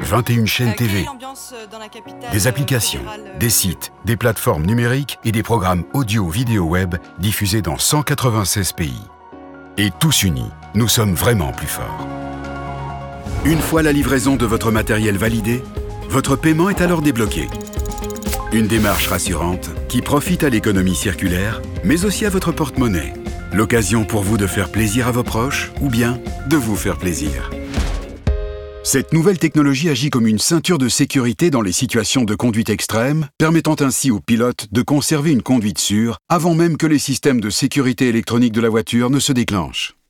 21 chaînes TV, des applications, des sites, des plateformes numériques et des programmes audio, vidéo, web diffusés dans 196 pays. Et tous unis, nous sommes vraiment plus forts. Une fois la livraison de votre matériel validée, votre paiement est alors débloqué. Une démarche rassurante qui profite à l'économie circulaire, mais aussi à votre porte-monnaie. L'occasion pour vous de faire plaisir à vos proches ou bien de vous faire plaisir. Cette nouvelle technologie agit comme une ceinture de sécurité dans les situations de conduite extrême, permettant ainsi aux pilotes de conserver une conduite sûre avant même que les systèmes de sécurité électronique de la voiture ne se déclenchent.